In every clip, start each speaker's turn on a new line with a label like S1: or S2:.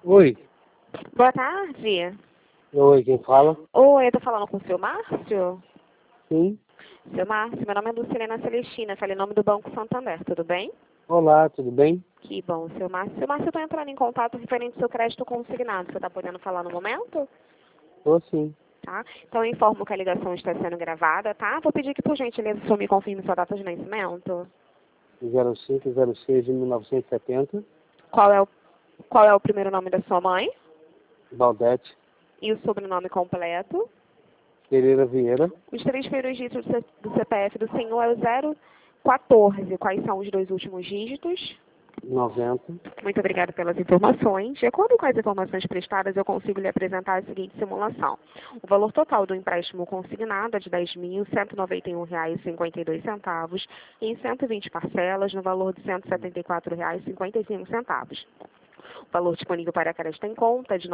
S1: Oi.
S2: Boa tarde.
S1: Oi, quem fala?
S2: Oi, eu tô falando com o seu Márcio?
S1: Sim.
S2: Seu Márcio, meu nome é Lucilena Celestina, falei em nome do Banco Santander, tudo bem?
S1: Olá, tudo bem?
S2: Que bom, seu Márcio. Seu Márcio, eu tô entrando em contato referente ao seu crédito consignado. Você tá podendo falar no momento?
S1: Tô sim.
S2: Tá? Então eu informo que a ligação está sendo gravada, tá? Vou pedir que, por gentileza, o senhor me confirme sua data de nascimento.
S1: 0506 de 1970,
S2: Qual é o primeiro nome da sua mãe?
S1: Baldete,
S2: E o sobrenome completo?
S1: Pereira Vieira,
S2: Os três primeiros dígitos do CPF do senhor é o 014. Quais são os dois últimos dígitos?
S1: 90.
S2: Muito obrigada pelas informações. De acordo com as informações prestadas, eu consigo lhe apresentar a seguinte simulação. O valor total do empréstimo consignado é de R$ 10.191,52 em 120 parcelas, no valor de R$ 174,55. O valor disponível para crédito em conta é de R$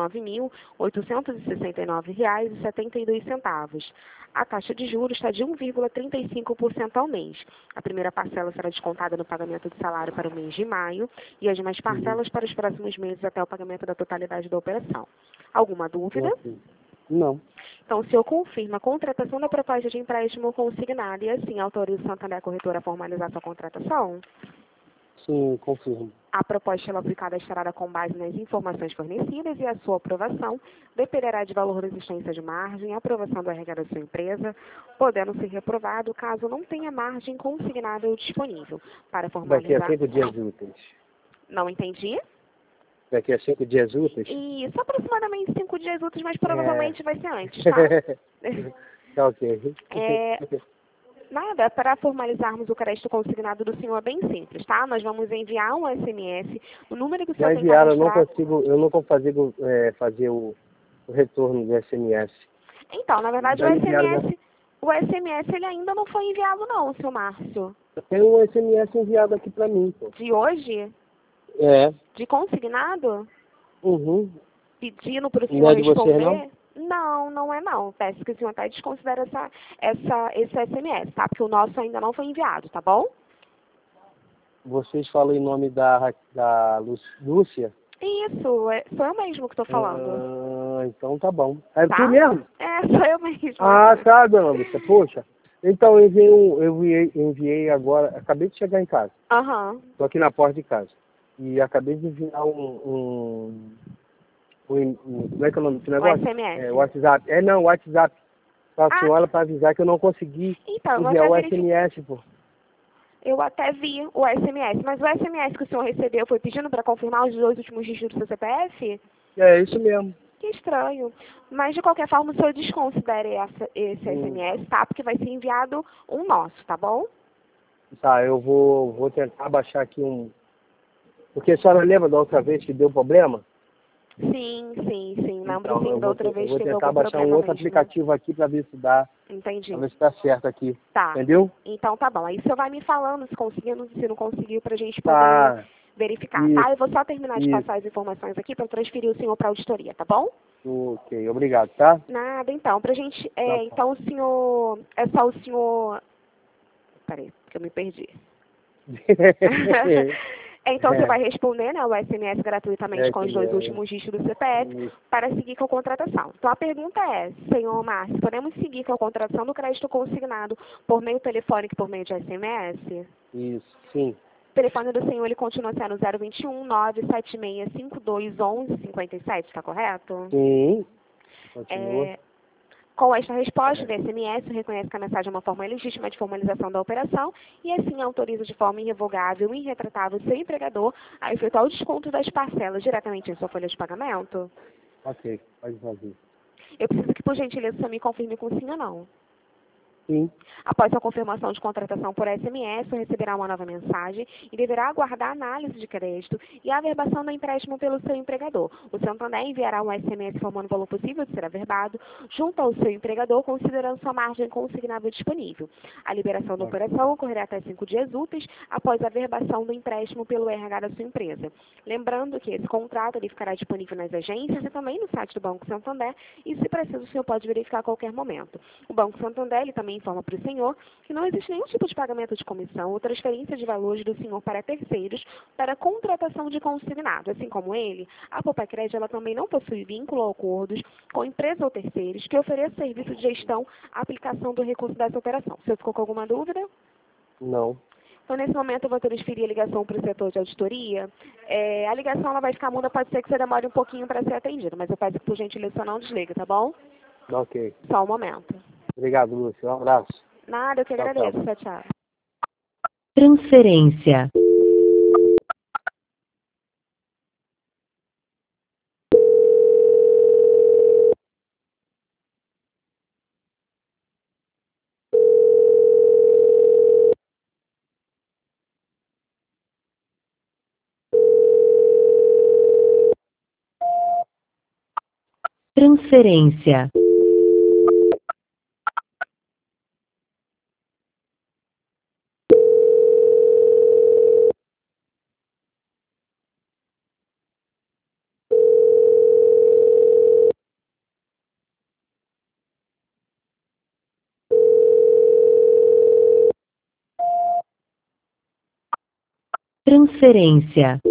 S2: 9.869,72. A taxa de juros está de 1,35% ao mês. A primeira parcela será descontada no pagamento do salário para o mês de maio e as demais parcelas para os próximos meses até o pagamento da totalidade da operação. Alguma dúvida?
S1: Não.
S2: Então, o senhor confirma a contratação da proposta de empréstimo consignado e assim autoriza o Santander Corretora a formalizar sua contratação?
S1: Sim, confirmo.
S2: A proposta aplicada estará com base nas informações fornecidas e a sua aprovação dependerá de valor da existência de margem, aprovação do RH da sua empresa, podendo ser reprovado caso não tenha margem consignável disponível. Para
S1: Daqui a
S2: formalizar...
S1: 5 dias úteis.
S2: Não entendi?
S1: Daqui a 5 dias úteis?
S2: Isso, aproximadamente 5 dias úteis, mas provavelmente vai ser antes, tá?
S1: Tá ok.
S2: Nada, para formalizarmos o crédito consignado do senhor é bem simples, tá? Nós vamos enviar um SMS, o número que o senhor
S1: Já
S2: tem
S1: enviaram,
S2: cadastrado...
S1: eu não consigo fazer o retorno do SMS.
S2: Então, na verdade,
S1: Já me enviaram,
S2: o SMS ele ainda não foi enviado não, seu Márcio.
S1: tem um SMS enviado aqui pra mim, pô.
S2: De hoje?
S1: É.
S2: De consignado?
S1: Uhum.
S2: Pedindo para o
S1: Não
S2: senhor
S1: é de você, não?
S2: responder? Não, não é não. Peço que o senhor até desconsidere esse SMS, tá? Porque o nosso ainda não foi enviado, tá bom?
S1: Vocês falam em nome da Lúcia?
S2: Isso, sou eu mesmo que estou falando.
S1: Ah, então tá bom. É
S2: Tá?
S1: tu mesmo?
S2: Sou eu mesmo.
S1: Ah, tá, dona Lúcia. Poxa. Então eu enviei agora, acabei de chegar em casa.
S2: Aham.
S1: Tô aqui na porta de casa. E acabei de enviar como é que é o nome desse
S2: O
S1: negócio?
S2: SMS.
S1: WhatsApp. WhatsApp. Pra
S2: Ah,
S1: senhora pra avisar que eu não consegui
S2: então,
S1: enviar o SMS, pô.
S2: eu até vi o SMS, mas o SMS que o senhor recebeu foi pedindo para confirmar os dois últimos dígitos do seu CPF?
S1: É isso mesmo.
S2: Que estranho. Mas, de qualquer forma, o senhor desconsidere esse SMS, tá? Porque vai ser enviado um nosso, tá bom?
S1: Tá, eu vou tentar baixar aqui Porque a senhora lembra da outra vez que deu problema?
S2: Sim. Lembro
S1: Então,
S2: sim da outra vez
S1: eu vou
S2: que teve
S1: tentar
S2: algum
S1: baixar um
S2: problema
S1: outro
S2: mesmo.
S1: aplicativo aqui para ver se dá,
S2: Entendi.
S1: para ver se tá certo aqui.
S2: Tá.
S1: Entendeu?
S2: Então tá bom. Aí o senhor vai me falando se conseguiu, se não conseguiu, pra gente poder
S1: Tá.
S2: verificar,
S1: Isso.
S2: tá? Eu vou só terminar de passar as informações aqui para transferir o senhor para a auditoria, tá bom?
S1: Ok, obrigado, tá?
S2: Nada, então. Pra gente.
S1: Tá bom.
S2: Então o senhor. É só o senhor. Peraí, que eu me perdi. Então você vai responder, né, o SMS gratuitamente com os dois últimos dígitos do CPF para seguir com a contratação. Então a pergunta é, senhor Márcio, podemos seguir com a contratação do crédito consignado por meio telefônico e por meio de SMS?
S1: Isso, sim.
S2: O telefone do senhor ele continua sendo 021 97652 1157, está correto?
S1: Sim. Continua.
S2: Com esta resposta, o SMS reconhece que a mensagem é uma forma legítima de formalização da operação e, assim, autoriza de forma irrevogável e irretratável o seu empregador a efetuar o desconto das parcelas diretamente em sua folha de pagamento.
S1: Ok, pode fazer.
S2: Eu preciso que, por gentileza, você me confirme com sim ou não.
S1: Sim.
S2: Após a confirmação de contratação por SMS, você receberá uma nova mensagem e deverá aguardar a análise de crédito e a averbação do empréstimo pelo seu empregador. O Santander enviará um SMS informando o valor possível de ser averbado junto ao seu empregador, considerando sua margem consignável disponível. A liberação da operação ocorrerá até 5 dias úteis após a averbação do empréstimo pelo RH da sua empresa. Lembrando que esse contrato ele ficará disponível nas agências e também no site do Banco Santander e, se preciso, o senhor pode verificar a qualquer momento. O Banco Santander ele também também informa para o senhor que não existe nenhum tipo de pagamento de comissão ou transferência de valores do senhor para terceiros para contratação de consignado. Assim como ele, a Popecred ela também não possui vínculo ou acordos com empresas ou terceiros que ofereçam serviço de gestão à aplicação do recurso dessa operação. O senhor ficou com alguma dúvida?
S1: Não.
S2: Então, nesse momento, eu vou transferir a ligação para o setor de auditoria. A ligação ela vai ficar muda, pode ser que você demore um pouquinho para ser atendido, mas eu peço que, por gentileza, você não desliga, tá bom?
S1: Ok.
S2: Só um momento.
S1: Obrigado, Lúcio. Um abraço.
S2: Nada, eu que
S1: Tchau,
S2: agradeço.
S1: tchau.
S2: Tchau, tchau.
S3: Transferência. Transferência. Transferência.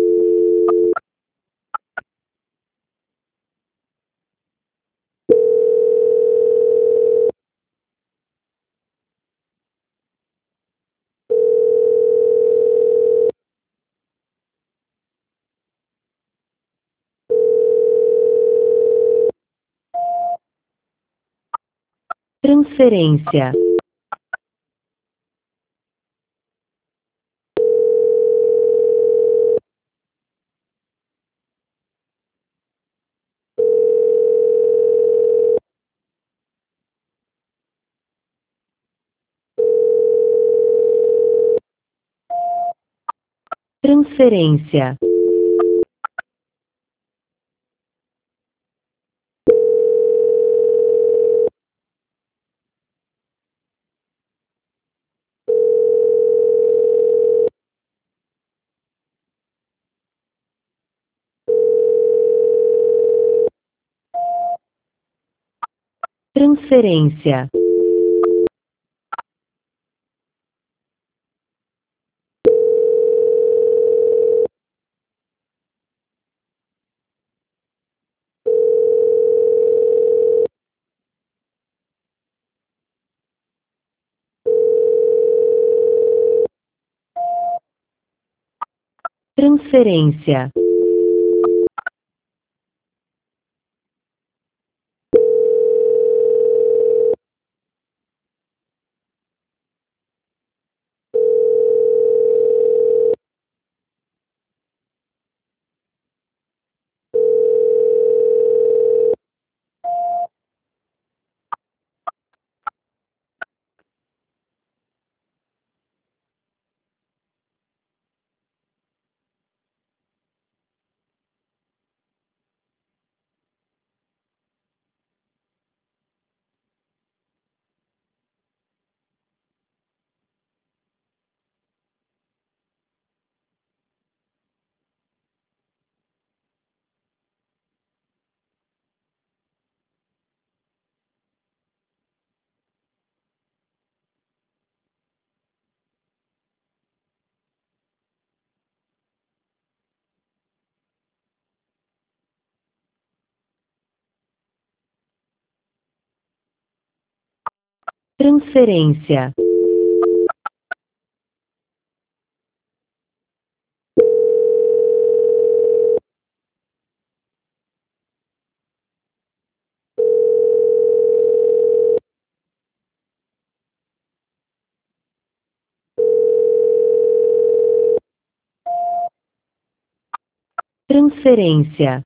S3: Transferência. Transferência. Transferência. Transferência. Transferência. Transferência.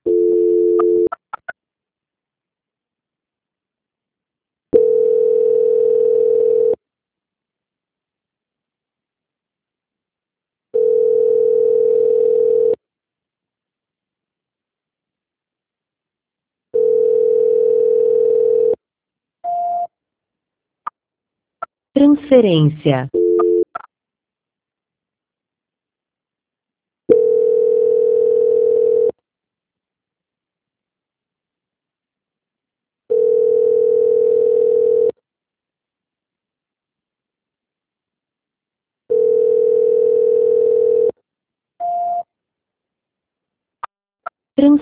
S3: Transferência.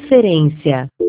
S3: Transferência.